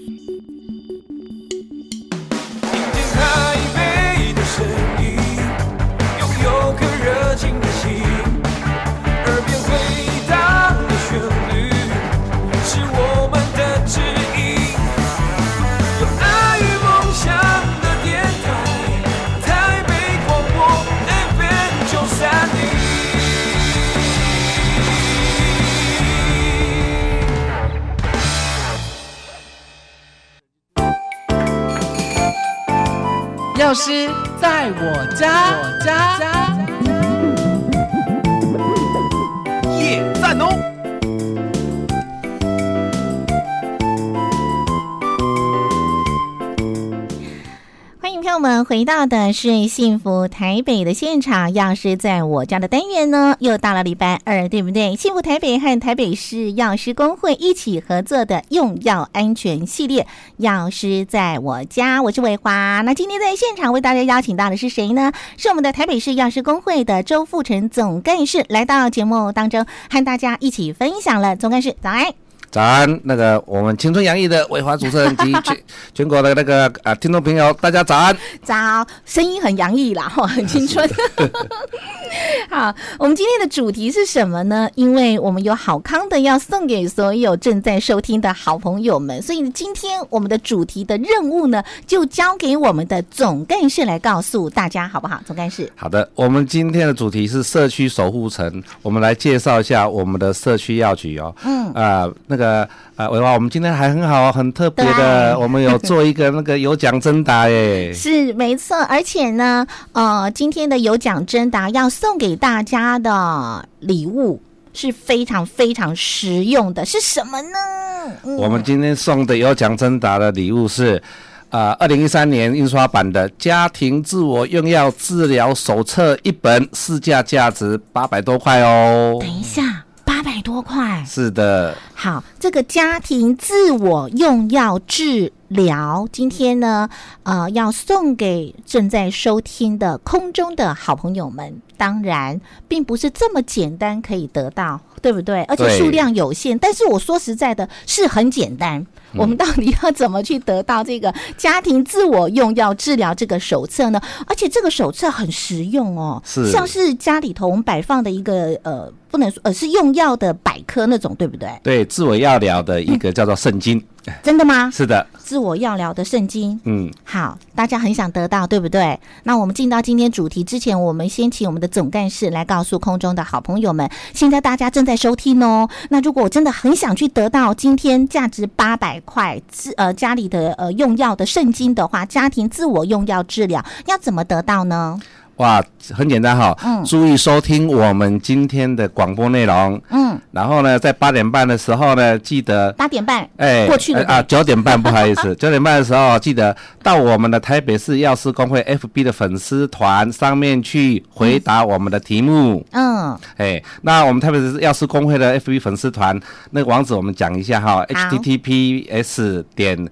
台北的声音，拥有颗热情的心，耳边回荡的旋律，是我们的指引。有爱与梦想的电台，台北广播 FM930。 药师在我家， 耶，赞哦！ 欢迎朋友们回到的是幸福台北的现场，药师在我家的单元呢，又到了礼拜二，对不对？幸福台北和台北市药师公会一起合作的用药安全系列，药师在我家，我是伟华。那今天在现场为大家邀请到的是谁呢？是我们的台北市药师公会的周富成总干事来到节目当中，和大家一起分享了。总干事早安。 早安，我们青春洋溢的伟华主持人及全国的听众朋友，大家早安。 早，声音很洋溢啦，很青春。好，我们今天的主题是什么呢？因为我们有好康的要送给所有正在收听的好朋友们，所以今天我们的主题的任务呢，就交给我们的总干事来告诉大家，好不好？总干事。 好的，我们今天的主题是社区守护城，我们来介绍一下我们的社区药局哦。伟华，我们今天还很好，很特别的，我们有做一个有奖征答耶。 是没错，而且呢，今天的有奖征答要送给大家的礼物是非常非常实用的，是什么呢？ 我们今天送的有奖征答的礼物是2013年印刷版的家庭自我用药治疗手册一本，市价值800多块哦。 等一下，800多块。 是的。 好，这个家庭自我用药治疗，今天呢，要送给正在收听的空中的好朋友们。当然，并不是这么简单可以得到，对不对？而且数量有限。但是我说实在的，是很简单。我们到底要怎么去得到这个家庭自我用药治疗这个手册呢？而且这个手册很实用哦，像是家里头我们摆放的一个不能说是用药的百科那种，对不对？ 对，自我药疗的一个叫做圣经。 真的吗？ 是的， 自我药疗的圣经。好，大家很想得到，对不对？那我们进到今天主题之前，我们先请我们的总干事来告诉空中的好朋友们，现在大家正在收听哦。那如果我真的很想去得到今天价值800块家里的用药的圣经的话，家庭自我用药治疗要怎么得到呢？ 哇，很简单哈，注意收听我们今天的广播内容。然后呢，在8点半的时候呢，记得 8点半， 过去了 9点半，不好意思，9点半的时候记得到我们的台北市药师公会 FB 的粉丝团上面去回答我们的题目。那我们台北市药师公会的 FB 粉丝团那个网址我们讲一下哈 ，https://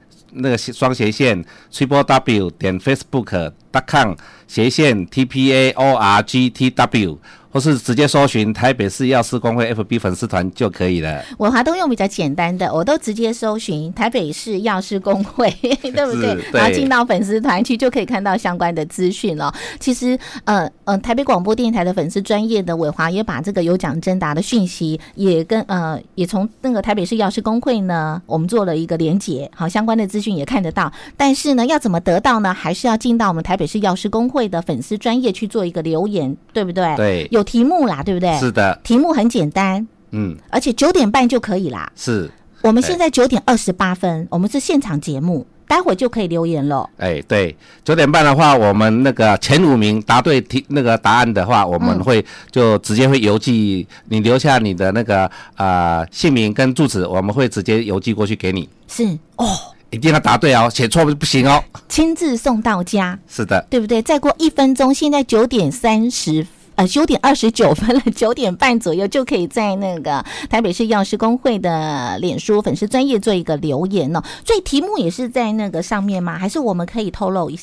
www.facebook.com/TPAORGTW， 或是直接搜寻台北市药师公会 FB 粉丝团就可以了。 我都用比较简单的，我都直接搜寻台北市药师公会，对不对？然后进到粉丝团去就可以看到相关的资讯了。其实台北广播电台的粉丝专业的伟华也把这个有奖征答的讯息也跟也从那个台北市药师公会呢，我们做了一个连结，好，相关的资讯也看得到。但是呢，要怎么得到呢？还是要进到我们台北市药师公会的粉丝专业去做一个留言，对不对？ 对， 有题目啦，对不对？ 是的， 题目很简单，而且9点半就可以啦。 是， 我们现在9点28分，我们是现场节目，待会就可以留言了。 对，9点半的话，我们那个前5名答对那个答案的话，我们会就直接会邮寄，你留下你的那个姓名跟住址，我们会直接邮寄过去给你。 是哦。 一定要答对哦，写错不行哦， 亲自送到家。 是的， 对不对？再过1分钟，现在9点29分了，9点半左右就可以在那个台北市药师公会的脸书粉丝专页做一个留言哦。所以题目也是在那个上面吗？还是我们可以透露一下？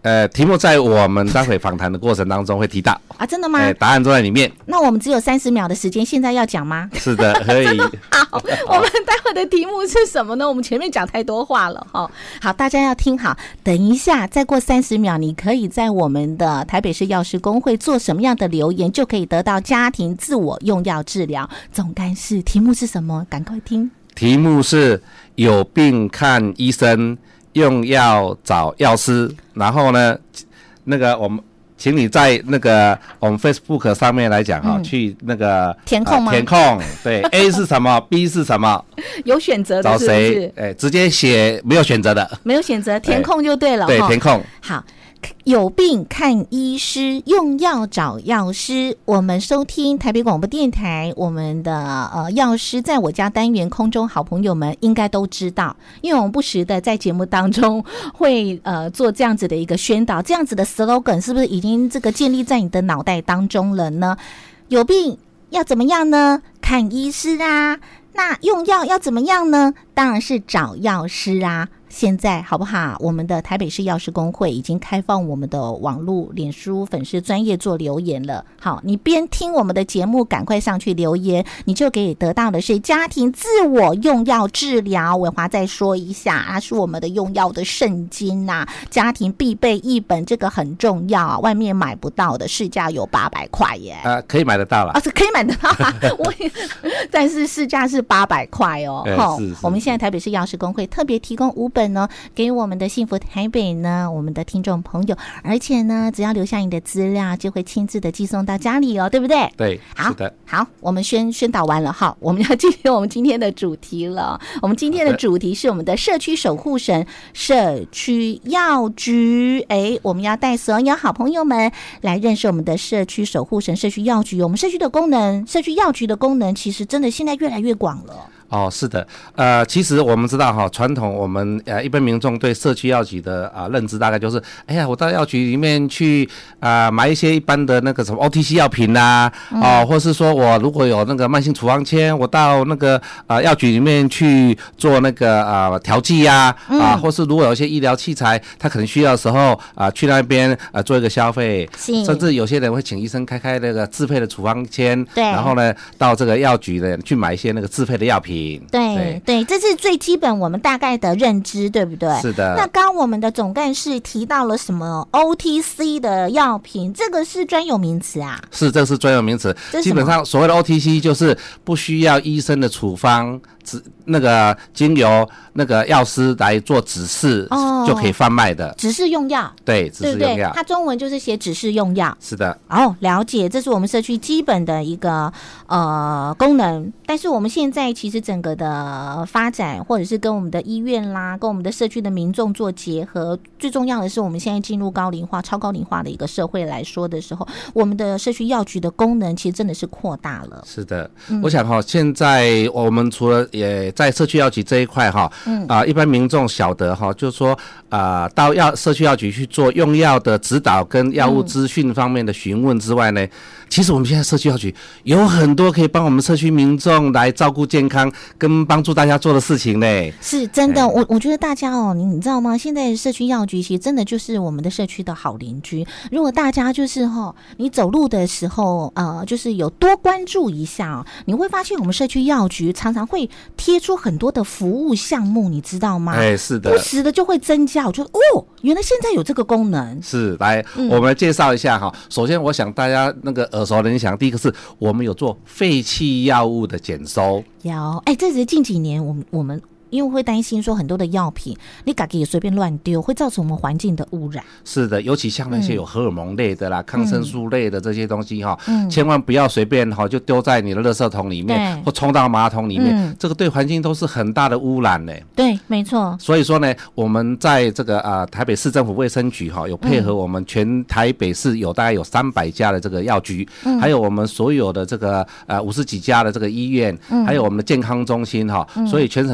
题目在我们待会访谈的过程当中会提到啊，真的吗？ 答案都在里面。 那我们只有30秒的时间，现在要讲吗？ 是的，可以。 好，我们待会的题目是什么呢？我们前面讲太多话了哈。好，大家要听好。等一下，再过30秒，你可以在我们的台北市药师公会做什么样的留言，就可以得到家庭自我用药治疗总干事。题目是什么？赶快听。题目是有病看医生，用药找药师。然后呢，那个我们请你在那个我们 Facebook 上面来讲哈，去那个填空吗？ 填空，对，A 是什么 ，B 是什么？ 有选择的是不是？ 找谁？直接写没有选择的， 没有选择，填空就对了。 对，填空。 好。有病看医师，用药找药师。我们收听台北广播电台，我们的药师在我家单元空中好朋友们应该都知道，因为我们不时的在节目当中会做这样子的一个宣导，这样子的 slogan 是不是已经这个建立在你的脑袋当中了呢？有病要怎么样呢？看医师啊。那用药要怎么样呢？当然是找药师啊。现在好不好？我们的台北市药师公会已经开放我们的网络脸书粉丝专页做留言了。好，你边听我们的节目赶快上去留言，你就可以得到的是家庭自我用药治疗。伟华再说一下，它是我们的用药的圣经啊，家庭必备一本，这个很重要啊，外面买不到的，市价有800块耶。 可以买得到了。 是可以买得到啊，但是市价是800块哦。 是我们现在台北市药师公会特别提供5本呢，给我们的幸福台北呢，我们的听众朋友，而且呢，只要留下你的资料，就会亲自的寄送到家里哦，对不对？ 对， 好， 是的。 好，我们宣导完了哈，我们要进入我们今天的主题了。我们今天的主题是我们的社区守护神社区药局。我们要带所有好朋友们来认识我们的社区守护神社区药局。我们社区的功能，社区药局的功能，其实真的现在越来越广了。 是的，其实我们知道哈，传统我们一般民众对社区药局的认知大概就是，我到药局里面去买一些一般的那个什么 OTC 药品啦，或是说我如果有那个慢性处方签，我到那个药局里面去做那个调剂呀，或是如果有一些医疗器材，他可能需要的时候去那边做一个消费，甚至有些人会请医生开那个自费的处方签， 对， 然后呢到这个药局呢去买一些那个自费的药品。 对，这是最基本我们大概的认知，对不对？ 是的。 那刚我们的总干事提到了什么 OTC 的药品，这个是专有名词啊？ 是，这是专有名词。基本上所谓的 OTC 就是不需要医生的处方，那个经由那个药师来做指示就可以贩卖的。 指示用药。 对，指示用药。 它中文就是写指示用药。 是的。 了解，这是我们社区基本的一个功能。但是我们现在其实整个的发展，或者是跟我们的医院啦，跟我们的社区的民众做结合，最重要的是我们现在进入高龄化、超高龄化的一个社会来说的时候，我们的社区药局的功能其实真的是扩大了。 是的，我想现在我们除了也在社区药局这一块一般民众晓得就是说到社区药局去做用药的指导跟药物资讯方面的询问之外呢，其实我们现在社区药局有很多可以帮我们社区民众来照顾健康跟帮助大家做的事情呢。 是真的，我觉得大家你知道吗？现在社区药局其实真的就是我们的社区的好邻居。如果大家就是你走路的时候就是有多关注一下你会发现我们社区药局常常会贴出很多的服务项目，你知道吗？ 是的， 不时的就会增加。我觉得原来现在有这个功能。 是，来，我们来介绍一下首先我想大家那个耳熟能详，第一个是我们有做废弃药物的检收。 有，这是近几年我们因为会担心说很多的药品你自己也随便乱丢，会造成我们环境的污染。 是的，尤其像那些有荷尔蒙类的啦、抗生素类的这些东西千万不要随便就丢在你的垃圾桶里面或冲到马桶里面，这个对环境都是很大的污染呢。 对，没错。所以说呢，我们在这个台北市政府卫生局有配合我们全台北市大概有300家的这个药局，还有我们所有的这个50几家的这个医院，还有我们的健康中心所以全省大概有300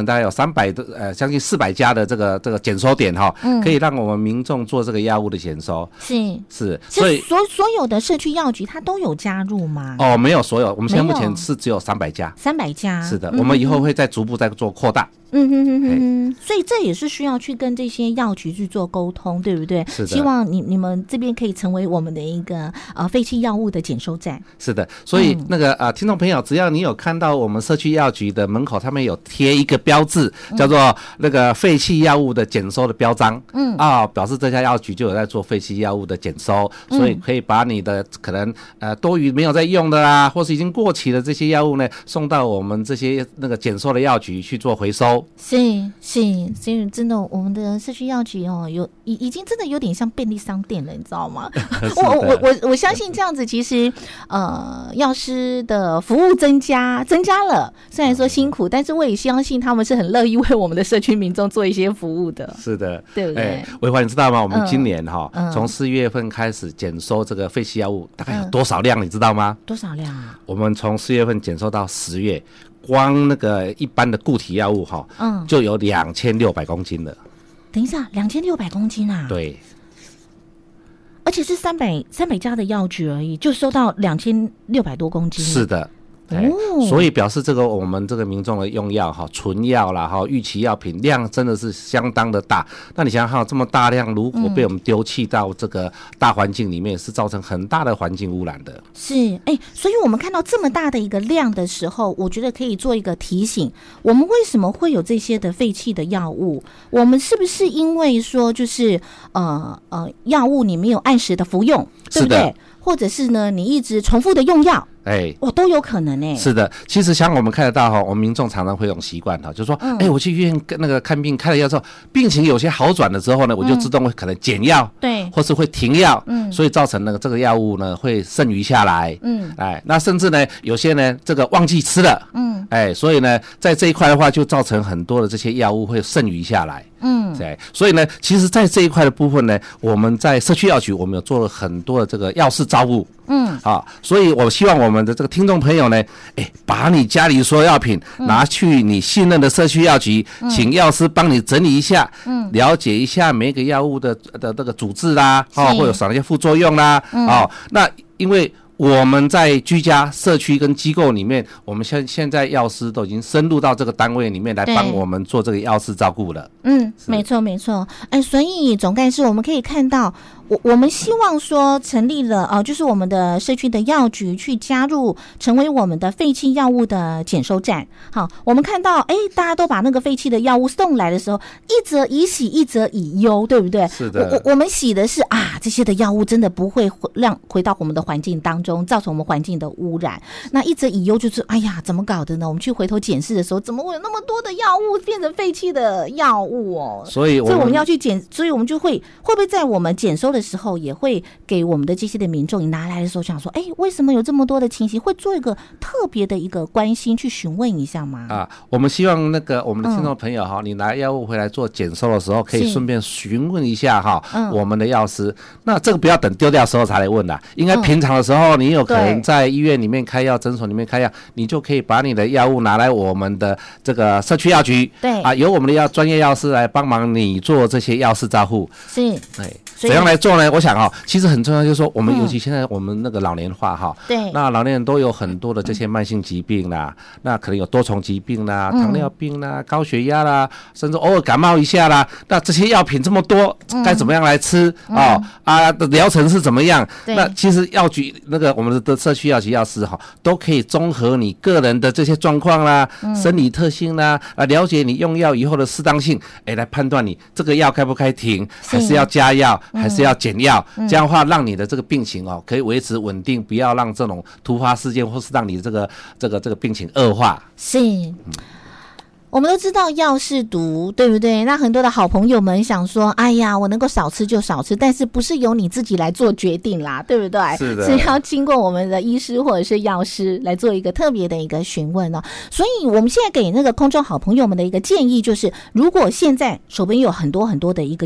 将近400家的这个检收点哈，可以让我们民众做这个药物的检收。是，所以所有的社区药局它都有加入吗？ 哦，没有所有，我们现在目前是只有300家。 300家， 是的，我们以后会再逐步再做扩大。 所以这也是需要去跟这些药局去做沟通，对不对？ 是的， 希望你们这边可以成为我们的一个废弃药物的检收站。 是的，所以那个听众朋友，只要你有看到我们社区药局的门口，他们有贴一个标志，叫做那个废弃药物的检收的标章，表示这家药局就有在做废弃药物的检收，所以可以把你的可能多余没有在用的啦，或是已经过期的这些药物呢，送到我们这些那个检收的药局去做回收。 所以真的，我们的社区药局已经真的有点像便利商店了，你知道吗？我相信这样子，其实药师的服务增加了，虽然说辛苦，但是我也相信他们是很乐意为我们的社区民众做一些服务的。 是的， 对不对？ 维华，你知道吗？我们今年从4月份开始检收这个废弃药物，大概有多少量？你知道吗？ 多少量啊？ 我们从4月份检收到10月。光那个一般的固体药物就有2600公斤了。 等一下，2600公斤啊？ 对， 而且是300家的药局而已，就收到2600多公斤。 是的。所以表示这个我们这个民众的用药纯药啦预期药品量真的是相当的大。那你想想看，这么大量如果被我们丢弃到这个大环境里面，是造成很大的环境污染的。 是，所以我们看到这么大的一个量的时候，我觉得可以做一个提醒：我们为什么会有这些的废弃的药物？我们是不是因为说就是药物你没有按时的服用，对不对？或者是呢，你一直重复的用药，都有可能是的，其实像我们看得到我们民众常常会有习惯就是说，我去医院那个看病开了药之后，病情有些好转了之后呢，我就自动会可能减药， 对， 或是会停药，所以造成那个这个药物呢会剩余下来，那甚至呢有些呢这个忘记吃了，所以呢在这一块的话，就造成很多的这些药物会剩余下来。所以呢，其实在这一块的部分呢，我们在社区药局我们有做了很多的这个药事照护，所以我希望我们的这个听众朋友呢，把你家里所有药品拿去你信任的社区药局，请药师帮你整理一下，了解一下每个药物的这个主治啦，会有哪些副作用啦，那因为我们在居家社区跟机构里面，我们现在药师都已经深入到这个单位里面来帮我们做这个药事照顾了。 没错。所以总干事，我们可以看到，我们希望说成立了就是我们的社区的药局去加入，成为我们的废弃药物的检收站。好，我们看到大家都把那个废弃的药物送来的时候，一则以喜，一则以忧，对不对？ 是的。 我们喜的是这些的药物真的不会回到我们的环境当中，造成我们环境的污染。那一则以忧就是怎么搞的呢？我们去回头检视的时候，怎么会有那么多的药物变成废弃的药物所以我们要去所以我们就会不会在我们检收的时候，也会给我们的这些的民众，你拿来的时候想说，为什么有这么多的情形，会做一个特别的一个关心，去询问一下吗？ 我们希望那个我们的听众朋友你拿药物回来做检收的时候，可以顺便询问一下我们的药师。那这个不要等丢掉的时候才来问啦，应该平常的时候，你有可能在医院里面开药，诊所里面开药，你就可以把你的药物拿来我们的这个社区药局，由我们的专业药师来帮忙你做这些药事照护。怎样来做呢？我想其实很重要，就是说我们尤其现在我们那个老年化那老年人都有很多的这些慢性疾病啦，那可能有多重疾病啦，糖尿病啦，高血压啦，甚至偶尔感冒一下啦，那这些药品这么多，该怎么样来吃的疗程是怎么样？那其实药局那个我们的社区药局药师都可以综合你个人的这些状况啦、生理特性啦，了解你用药以后的适当性，来判断你这个药该不该停，还是要加药，还是要减药，这样的话让你的这个病情可以维持稳定，不要让这种突发事件或是让你这个病情恶化。 我们都知道药是毒，对不对？那很多的好朋友们想说，我能够少吃就少吃，但是不是由你自己来做决定啦，对不对？ 是的， 是要经过我们的医师或者是药师来做一个特别的一个询问所以我们现在给那个空中好朋友们的一个建议就是，如果现在手边有很多很多的一个药，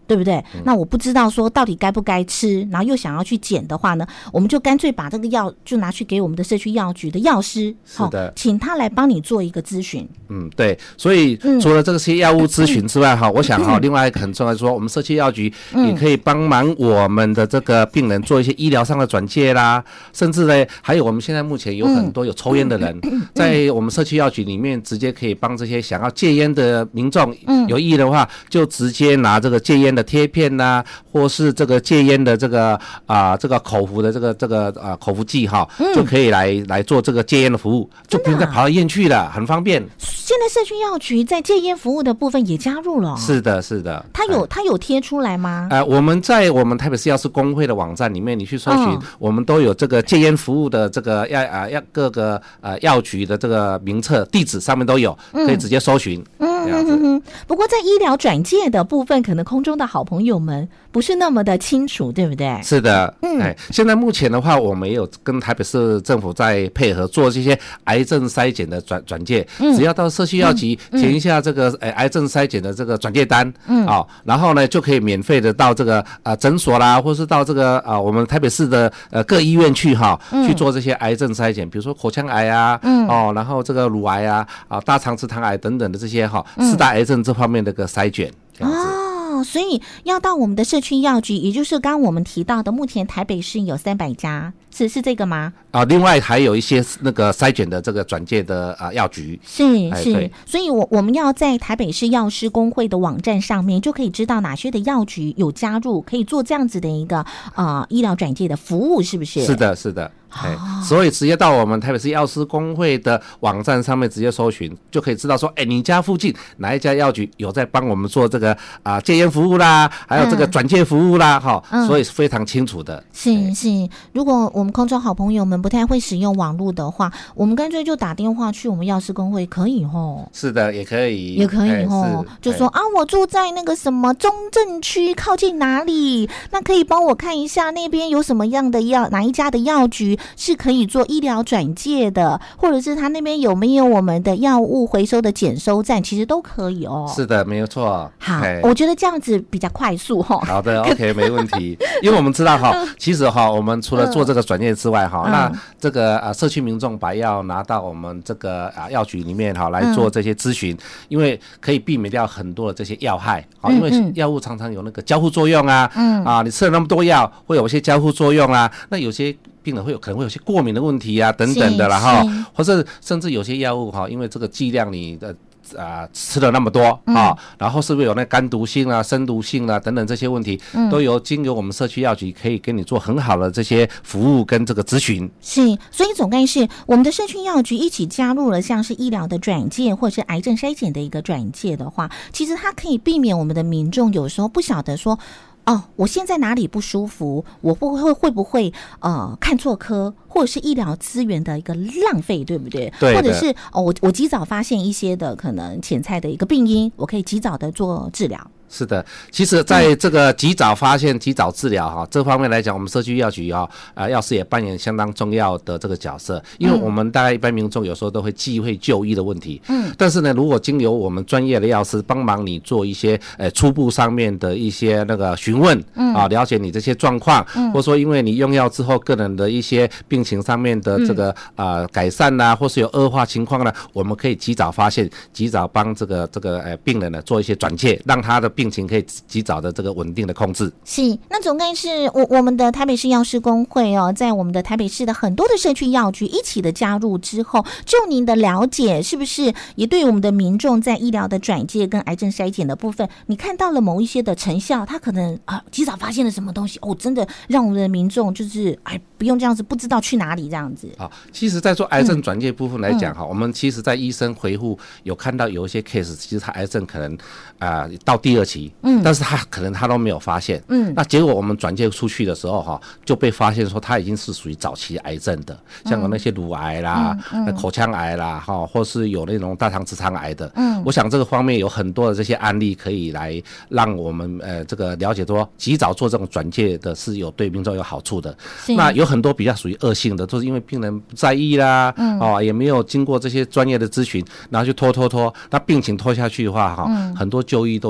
对不对？那我不知道说到底该不该吃，然后又想要去减的话呢，我们就干脆把这个药就拿去给我们的社区药局的药师， 是的， 请他来帮你做一个咨询。 对，所以除了这些药物咨询之外我想另外一个很重要的说，我们社区药局也可以帮忙我们的这个病人做一些医疗上的转介啦，甚至呢，还有我们现在目前有很多有抽烟的人，在我们社区药局里面直接可以帮这些想要戒烟的民众，有意的话就直接拿这个戒烟的贴片啦，或是这个戒烟的这个这个口服的这个口服剂就可以来做这个戒烟的服务，就不用再跑到医院去了，很方便。 现在社区药局在戒烟服务的部分也加入了。 是的，是的。 他有贴出来吗？ 我们在我们台北市药师公会的网站里面，你去搜寻，我们都有这个戒烟服务的这个各个药局的这个名册地址上面都有，可以直接搜寻。 不过在医疗转介的部分，可能空中的好朋友们不是那么的清楚，对不对？ 是的，现在目前的话，我们也有跟台北市政府在配合做这些癌症筛检的转介，只要到社区药局填一下这个癌症筛检的这个转介单，然后呢就可以免费的到这个诊所啦，或是到这个我们台北市的各医院去去做这些癌症筛检，比如说口腔癌然后这个乳癌大肠直肠癌等等的这些四大癌症这方面的个筛检。 所以要到我们的社区药局，也就是刚刚我们提到的，目前台北市有300家，是这个吗？ 另外还有一些那个筛检的这个转介的药局。 是，所以我们要在台北市药师公会的网站上面就可以知道哪些的药局有加入，可以做这样子的一个医疗转介的服务，是不是？ 是的，是的。所以直接到我们台北市药师公会的网站上面直接搜寻，就可以知道说，你家附近哪一家药局有在帮我们做这个戒烟服务啦，还有这个转介服务啦，所以是非常清楚的。 是，如果我们空中好朋友们不太会使用网络的话，我们干脆就打电话去我们药师公会，可以是的，也可以就说我住在那个什么中正区靠近哪里，那可以帮我看一下那边有什么样的哪一家的药局是可以做医疗转介的，或者是他那边有没有我们的药物回收的检收站，其实都可以是的，没有错。 好，我觉得这样子比较快速好的，OK， 没问题。因为我们知道其实我们除了做这个转介之外那这个社区民众把药拿到我们这个药局里面来做这些咨询，因为可以避免掉很多的这些药害因为药物常常有那个交互作用你吃了那么多药会有一些交互作用那有些病人可能会有些过敏的问题等等的或者甚至有些药物因为这个剂量你的吃了那么多然后是不是有那肝毒性生毒性等等这些问题，都经由我们社区药局可以给你做很好的这些服务跟这个咨询。 是，所以总干事，我们的社区药局一起加入了像是医疗的转介或是癌症筛检的一个转介的话，其实它可以避免我们的民众有时候不晓得说我现在哪里不舒服，我会不会看错科，或者是医疗资源的一个浪费，对不对？ 对， 或者是我及早发现一些的可能潜在的一个病因，我可以及早的做治疗。 是的，其实在这个及早发现、及早治疗这方面来讲，我们社区药局药师也扮演相当重要的这个角色，因为我们大概一般民众有时候都会忌讳就医的问题，但是呢，如果经由我们专业的药师帮忙你做一些初步上面的一些那个询问了解你这些状况，或者说因为你用药之后个人的一些病情上面的这个改善或是有恶化情况呢，我们可以及早发现，及早帮这个病人呢做一些转介，让他的病情可以及早的这个稳定的控制。 是，那总干事，我们的台北市药师公会在我们的台北市的很多的社区药局一起的加入之后，就您的了解，是不是也对我们的民众在医疗的转介跟癌症筛检的部分，你看到了某一些的成效？他可能及早发现了什么东西真的让我们的民众就是不用这样子不知道去哪里这样子。 其实在做癌症转介部分来讲我们其实在医生回复有看到有一些 case， 其实他癌症可能到第2期，但是可能他都没有发现，那结果我们转介出去的时候就被发现说他已经是属于早期癌症的，像有那些乳癌啦、口腔癌啦或是有那种大肠直肠癌的，我想这个方面有很多的这些案例可以来让我们这个了解说及早做这种转介的是有对民众有好处的。那有很多比较属于恶性的，都是因为病人不在意啦，也没有经过这些专业的咨询，然后就拖，那病情拖下去的话很多就医都已经是到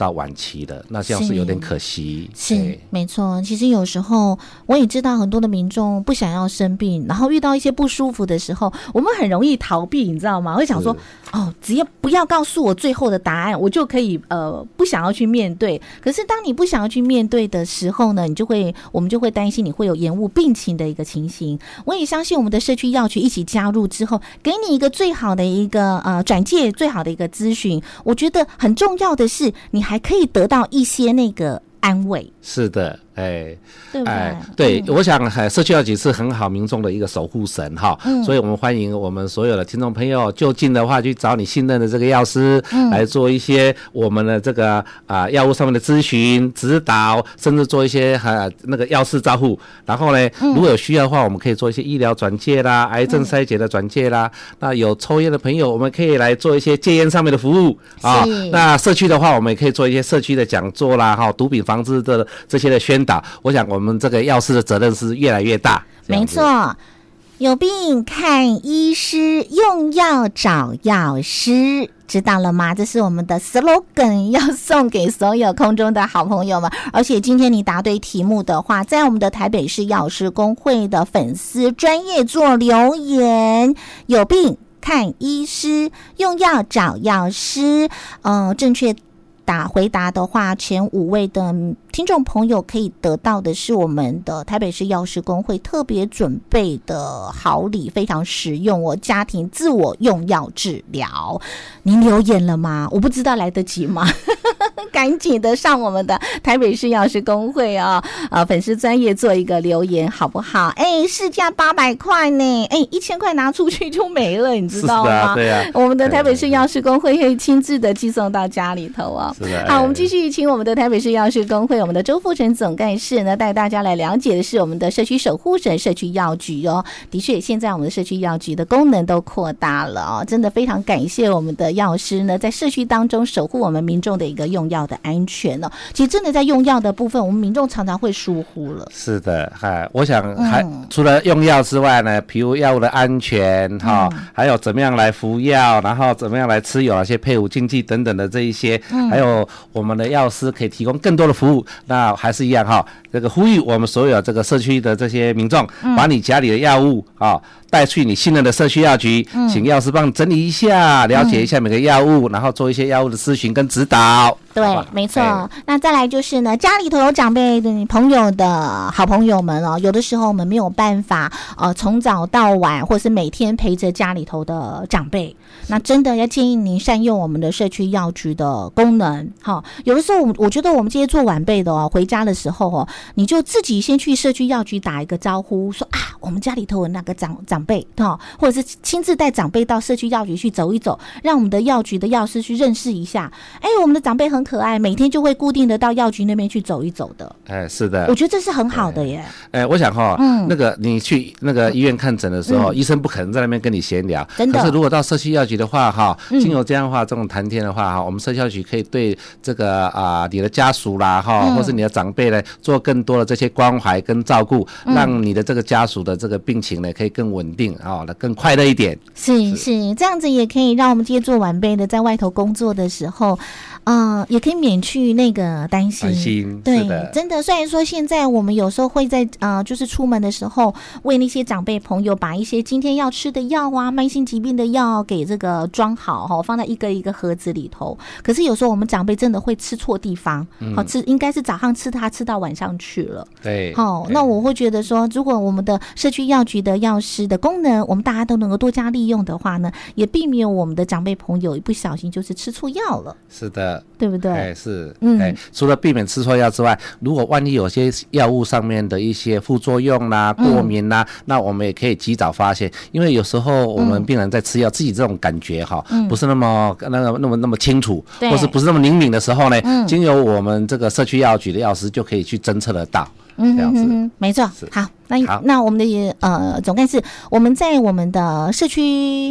到晚期了，那这样是有点可惜。 是没错，其实有时候我也知道很多的民众不想要生病，然后遇到一些不舒服的时候，我们很容易逃避，你知道吗？会想说只要不要告诉我最后的答案，我就可以不想要去面对。可是当你不想要去面对的时候呢，我们就会担心你会有延误病情的一个情形。我也相信我们的社区药局一起加入之后，给你一个最好的一个转介，最好的一个咨询。我觉得很重要的是，你还可以得到一些那个安慰。 是的。 对不对？ 对，我想社区药局是很好民众的一个守护神哈，所以我们欢迎我们所有的听众朋友就近的话去找你信任的这个药师，来做一些我们的这个药物上面的咨询指导，甚至做一些那个药事照护。然后呢，如果有需要的话，我们可以做一些医疗转介啦、癌症筛检的转介啦。那有抽烟的朋友，我们可以来做一些戒烟上面的服务啊。那社区的话，我们也可以做一些社区的讲座啦，毒品防治的这些的宣导。我想我们这个药师的责任是越来越大。 没错，有病看医师，用药找药师，知道了吗？这是我们的 slogan， 要送给所有空中的好朋友们。而且今天你答对题目的话，在我们的台北市药师公会的粉丝专页做留言，有病看医师，用药找药师，正确回答的话，前5位的听众朋友可以得到的是我们的台北市药师公会特别准备的好礼，非常实用哦。家庭自我用药治疗，您留言了吗？我不知道来得及吗？赶紧的上我们的台北市药师公会粉丝专页做一个留言好不好？市价800块呢，1000块拿出去就没了，你知道吗？ 对啊， 我们的台北市药师公会会亲自的寄送到家里头哦。好，我们继续请我们的台北市药师公会我们的周富成总干事呢，带大家来了解的是我们的社区守护神社区药局哦。的确，现在我们的社区药局的功能都扩大了哦，真的非常感谢我们的药师呢，在社区当中守护我们民众的一个用药的安全哦。其实真的在用药的部分，我们民众常常会疏忽了。 是的，我想除了用药之外呢，比如药物的安全还有怎么样来服药，然后怎么样来吃，有哪些配伍禁忌等等的这一些，还有我们的药师可以提供更多的服务。那还是一样这个呼吁我们所有这个社区的这些民众，把你家里的药物带去你信任的社区药局，请药师帮你整理一下，了解一下每个药物，然后做一些药物的咨询跟指导。 对，没错。那再来就是呢，家里头有长辈的朋友的好朋友们有的时候我们没有办法从早到晚或是每天陪着家里头的长辈，那真的要建议您善用我们的社区药局的功能。有的时候我觉得我们这些做晚辈的回家的时候你就自己先去社区药局打一个招呼，说我们家里头有那个长辈或者是亲自带长辈到社区药局去走一走，让我们的药局的药师去认识一下。我们的长辈很可爱，每天就会固定的到药局那边去走一走的。 是的， 我觉得这是很好的耶。 我想那个你去那个医院看诊的时候，医生不可能在那边跟你闲聊， 真的。 可是如果到社区药局的话经由这样的话，这种谈天的话我们社区药局可以对这个你的家属啦或是你的长辈呢做更多的这些关怀跟照顾，让你的这个家属的这个病情呢可以更稳定更快乐一点。是这样子也可以让我们这些做晚辈的在外头工作的时候也可以免去那个担心。对，真的。虽然说现在我们有时候会在就是出门的时候为那些长辈朋友把一些今天要吃的药慢性疾病的药给这个装好放在一个一个盒子里头。可是有时候我们长辈真的会吃错地方，应该是早上吃它吃到晚上去了。 对， 那我会觉得说，如果我们的社区药局的药师的功能我们大家都能够多加利用的话呢，也避免我们的长辈朋友一不小心就是吃错药了。 是的， 对不对？ 是。除了避免吃错药之外，如果万一有些药物上面的一些副作用啦、过敏啦，那我们也可以及早发现。因为有时候我们病人在吃药，自己这种感觉不是那么清楚，或是不是那么灵敏的时候呢，经由我们这个社区药局的药师就可以去侦测得到。这样子， 没错。好，那我们的总干事，我们在我们的社区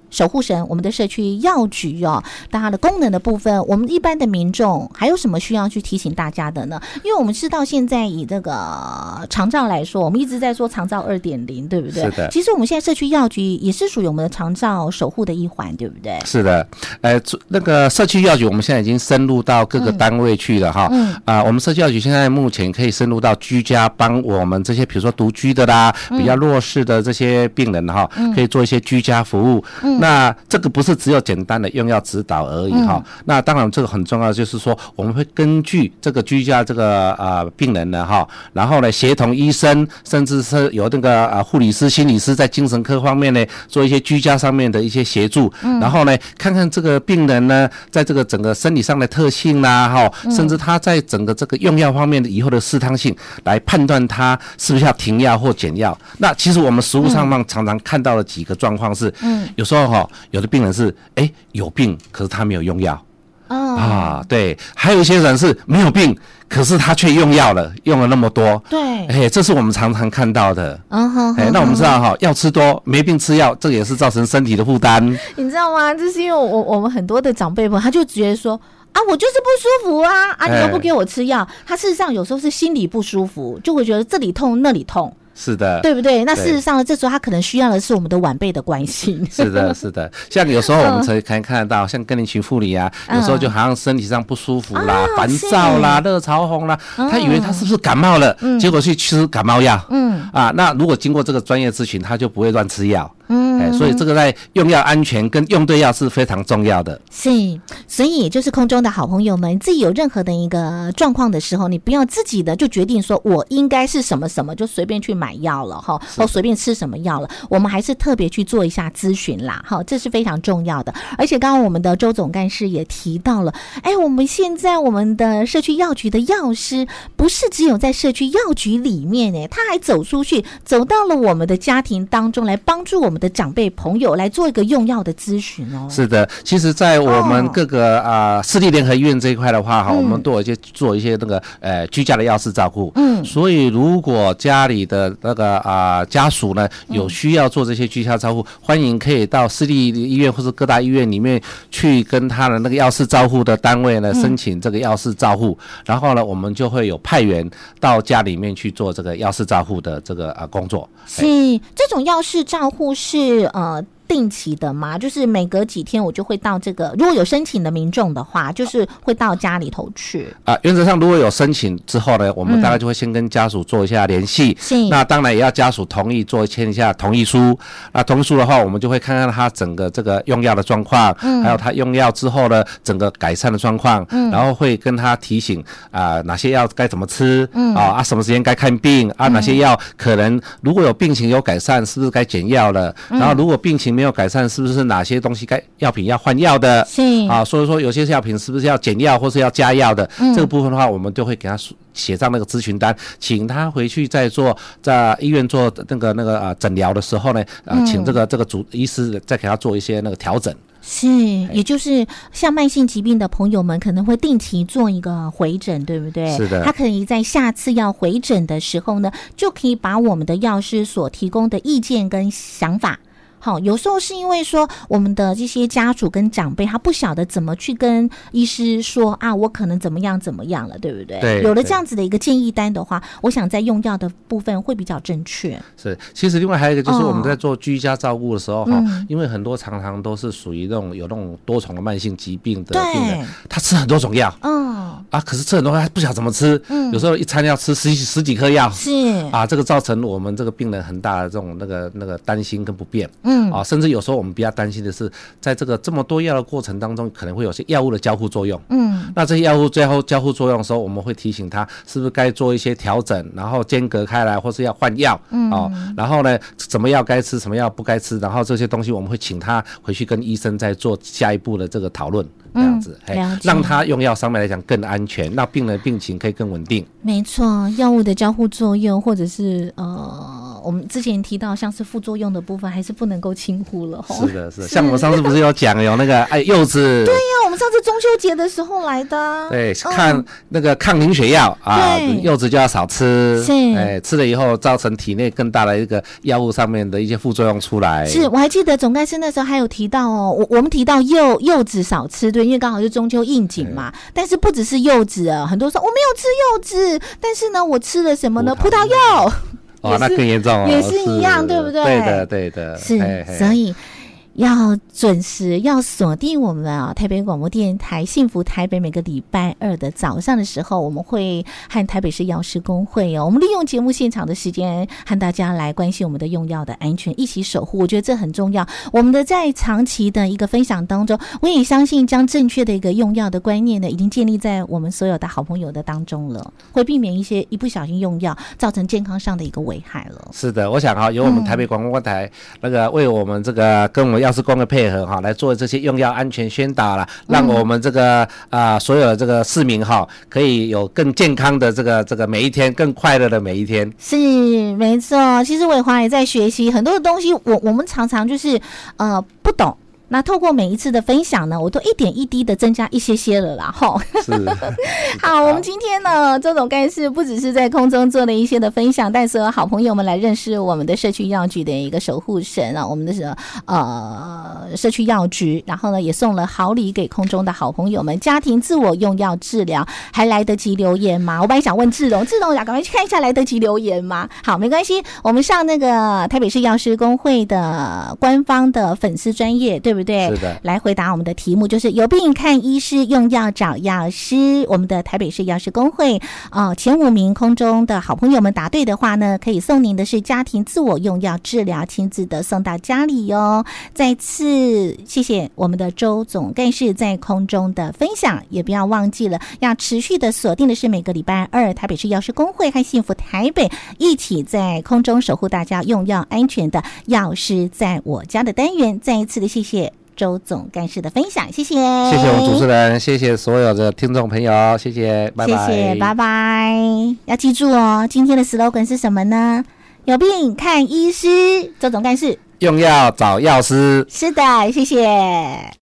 守护神，我们的社区药局哦，它的功能的部分，我们一般的民众还有什么需要去提醒大家的呢？因为我们知道现在以这个长照来说，我们一直在说长照 2.0， 对不对？ 是的。 其实我们现在社区药局也是属于我们的长照守护的一环，对不对？ 是的，那个社区药局我们现在已经深入到各个单位去了哈。我们社区药局现在目前可以深入到居家，帮我们这些比如说独居的啦，比较弱势的这些病人哈，可以做一些居家服务。那这个不是只有简单的用药指导而已哈。那当然这个很重要，就是说我们会根据这个居家这个病人呢哈，然后呢协同医生，甚至是有那个护理师、心理师在精神科方面呢做一些居家上面的一些协助，然后呢看看这个病人呢在这个整个生理上的特性啦哈，甚至他在整个这个用药方面的以后的适当性，来判断他是不是要停药或减药。那其实我们实务上常常看到的几个状况是，有时候有的病人是有病，可是他没有用药。对，还有一些人是没有病，可是他却用药了，用了那么多。 对， 这是我们常常看到的。那我们知道药吃多，没病吃药，这也是造成身体的负担。 你知道吗？这是因为我们很多的长辈朋友，他就觉得说我就是不舒服你又不给我吃药，他事实上有时候是心里不舒服，就会觉得这里痛那里痛。 是的， 对不对？那事实上呢，这时候他可能需要的是我们的晚辈的关心。 是的，是的。像有时候我们可以看得到，像更年期妇女啊，有时候就好像身体上不舒服啦、烦躁啦、热潮红啦，他以为他是不是感冒了，结果去吃感冒药。那如果经过这个专业咨询，他就不会乱吃药。所以这个在用药安全跟用对药是非常重要的。 是，所以也就是空中的好朋友们，自己有任何的一个状况的时候，你不要自己的就决定说我应该是什么什么，就随便去买药了或随便吃什么药了。我们还是特别去做一下咨询啦，这是非常重要的。而且刚刚我们的周总干事也提到了，我们现在我们的社区药局的药师不是只有在社区药局里面他还走出去，走到了我们的家庭当中来帮助我们的长辈朋友来做一个用药的咨询是的，其实在我们各个私立联合医院这一块的话我们都有做一些那个居家的药师照顾。所以如果家里的那个家属呢有需要做这些居家照顾，欢迎可以到私立医院或是各大医院里面去跟他的那个药师照护的单位呢申请这个药师照护，然后呢我们就会有派员到家里面去做这个药师照护的这个工作。 是，这种药师照护是定期的吗？就是每隔几天我就会到这个，如果有申请的民众的话，就是会到家里头去。 原则上如果有申请之后呢，我们大概就会先跟家属做一下联系。那当然也要家属同意，签一下同意书。那同意书的话，我们就会看看他整个这个用药的状况，还有他用药之后呢整个改善的状况，然后会跟他提醒哪些药该怎么吃，什么时间该看病哪些药可能如果有病情有改善，是不是该减药了？然后如果病情没有改善，是不是哪些东西药品要换药的？所以说有些药品是不是要减药或是要加药的？这个部分的话，我们就会给他写上那个咨询单，请他回去在医院做那个诊疗的时候呢，请这个主医师再给他做一些那个调整。 是，也就是像慢性疾病的朋友们可能会定期做一个回诊，对不对？ 是的。 他可以在下次要回诊的时候呢，就可以把我们的药师所提供的意见跟想法有时候是因为说我们的这些家属跟长辈他不晓得怎么去跟医师说我可能怎么样了，对不对？ 对， 有了这样子的一个建议单的话，我想在用药的部分会比较正确。 是，其实另外还有一个就是我们在做居家照顾的时候因为很多常常都是属于有那种多重的慢性疾病的病人，他吃很多种药可是吃很多药他不晓得怎么吃，有时候一餐要吃十几颗药， 是这个造成我们这个病人很大的这种那个担心跟不便。甚至有时候我们比较担心的是，在这么多药的过程当中，可能会有些药物的交互作用。那这些药物最后交互作用的时候，我们会提醒他是不是该做一些调整，然后间隔开来，或是要换药。然后呢，什么药该吃，什么药不该吃，然后这些东西我们会请他回去跟医生再做下一步的这个讨论。这样子让他用药上面来讲更安全，让病人的病情可以更稳定。 没错，药物的交互作用或者是我们之前提到像是副作用的部分，还是不能够轻忽了。 是的，是的，像我们上次不是有讲有那个柚子？ 对呀，我们上次中秋节的时候来的。 对，看那个抗凝血药啊，柚子就要少吃。 是， 吃了以后造成体内更大的一个药物上面的一些副作用出来。 是，我还记得总干事那时候还有提到哦，我们提到柚子少吃，对，因为刚好是中秋应景嘛。但是不只是柚子啊，很多人说我没有吃柚子，但是呢，我吃了什么呢？葡萄柚。 那更严重哦， 也是一样，对不对？ 对的，对的， 是，所以要准时要锁定我们台北广播电台幸福台北，每个礼拜二的早上的时候，我们会和台北市药师公会我们利用节目现场的时间和大家来关心我们的用药的安全，一起守护，我觉得这很重要。我们的在长期的一个分享当中，我也相信将正确的一个用药的观念呢，已经建立在我们所有的好朋友的当中了，会避免一些一不小心用药造成健康上的一个危害了。 是的，我想由我们台北广播台那个为我们这个跟我们药师公会配合来做这些用药安全宣导了，让我们这个所有的这个市民可以有更健康的这个每一天，更快乐的每一天。 是没错，其实伟华也在学习很多的东西，我们常常就是不懂。那透过每一次的分享呢，我都一点一滴的增加一些了啦齁。是好，我们今天呢，周总干事不只是在空中做了一些的分享，带所有好朋友们来认识我们的社区药局的一个守护神我们的社区药局，然后呢也送了好礼给空中的好朋友们。家庭自我用药治疗还来得及留言吗？我本来想问志荣赶快去看一下来得及留言吗？好，没关系，我们上那个台北市药师公会的官方的粉丝专页，对不对？ 是的， 来回答我们的题目，就是有病看医师，用药找药师。我们的台北市药师公会前5名空中的好朋友们答对的话呢，可以送您的是家庭自我用药治疗，亲自的送到家里哟。再次谢谢我们的周总干事在空中的分享，也不要忘记了要持续的锁定的是每个礼拜二台北市药师公会和幸福台北一起在空中守护大家用药安全的药师在我家的单元。再一次的谢谢周总干事的分享，谢谢， 谢谢我们主持人，谢谢所有的听众朋友，谢谢，拜拜， 谢谢，拜拜。要记住今天的 slogan 是什么呢？有病看医师，周总干事， 用药找药师。 是的，谢谢。